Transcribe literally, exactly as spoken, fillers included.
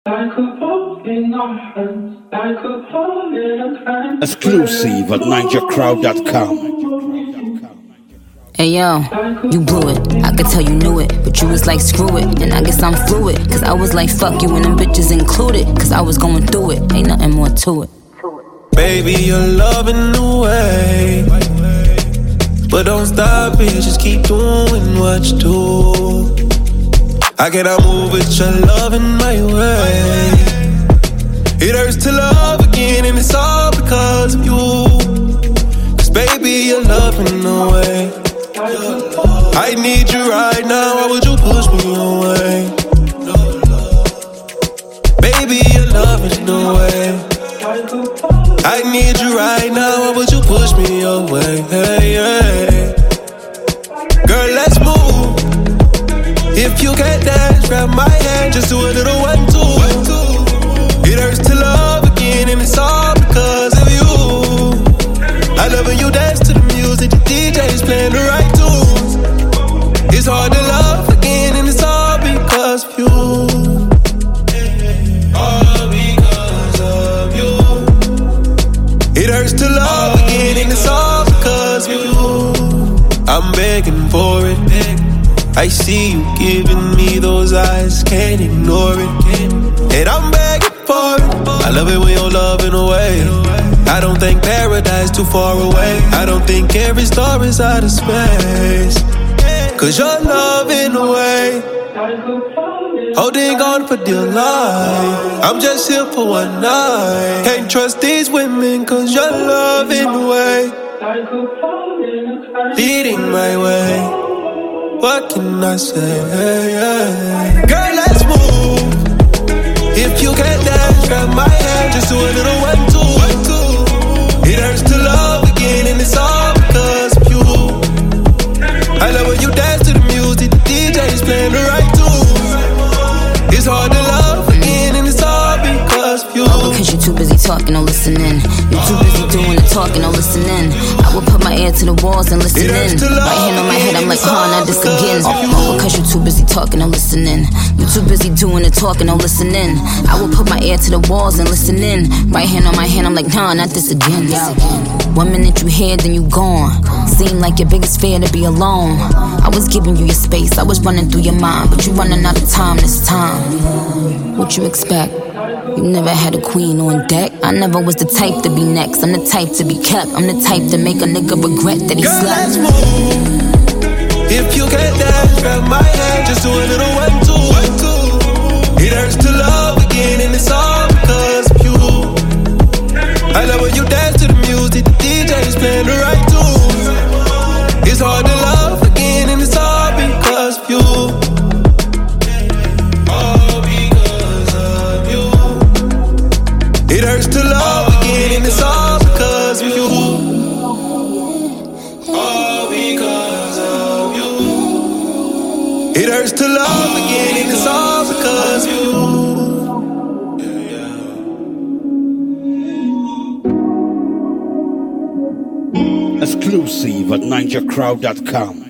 Exclusive at ninja crowd dot com. Hey yo, you blew it. I could tell you knew it, but you was like screw it. And I guess I'm fluid, cause I was like fuck you and them bitches included. Cause I was going through it, ain't nothing more to it. Baby, you're loving the way, but don't stop it, just keep doing what you do. I cannot move with your love in my way. It hurts to love again, and it's all because of you. Cause baby, you're loving the way. I need you right now, why would you push me away? Baby, you're loving the way. I need you right now, why would you push me away? Hey, hey. Girl, let's move. If you can't dance, grab my hand, just do a little one, two. It hurts to love again, and it's all because of you. I love when you dance to the music, the D J's playing the right tunes. It's hard to love again, and it's all because of you. All because of you. It hurts to love again, and it's all because of you. I'm begging for it. I see you giving me those eyes, can't ignore it. And I'm begging for it. I love it when you're loving away. I don't think paradise too far away. I don't think every star is out of space. Cause you're loving away, holding on for dear life. I'm just here for one night. Can't trust these women cause you're loving away, leading my way. What can I say? Girl, let's move. If you can't dance, grab my hand, just do a little one, two. It hurts to love again, and it's all because of you. I love when you dance to the music, the D J's playing the right tunes. It's hard to love again, and it's all because of you. All because you're too busy talking, no listening. You're too busy doing the talking, no listening. I will put my ear to the walls and listen in. Right hand on my head, I'm like, huh, not this again. All because you're too busy talking, no listening. You're too busy doing the talking, no listening. I will put my ear to the walls and listen in. Right hand on my hand, I'm like, nah, not this again. One minute you here, then you gone. Seem like your biggest fear to be alone. I was giving you your space, I was running through your mind, but you running out of time this time. What you expect? You never had a queen on deck. I never was the type to be next. I'm the type to be kept. I'm the type to make a nigga regret that he Girl, slept. let's move. If you can't dance, grab my hand, just do a little one, two. It hurts to love again, and it's all because of you. I love when you dance to the music, the D J's playing the right tunes. It's hard to love again, and it's all because of you. All because of you. It hurts to love again, and it's all because of you. All because of you. It hurts to love again, and it's all because of you. Exclusive at ninja crowd dot com.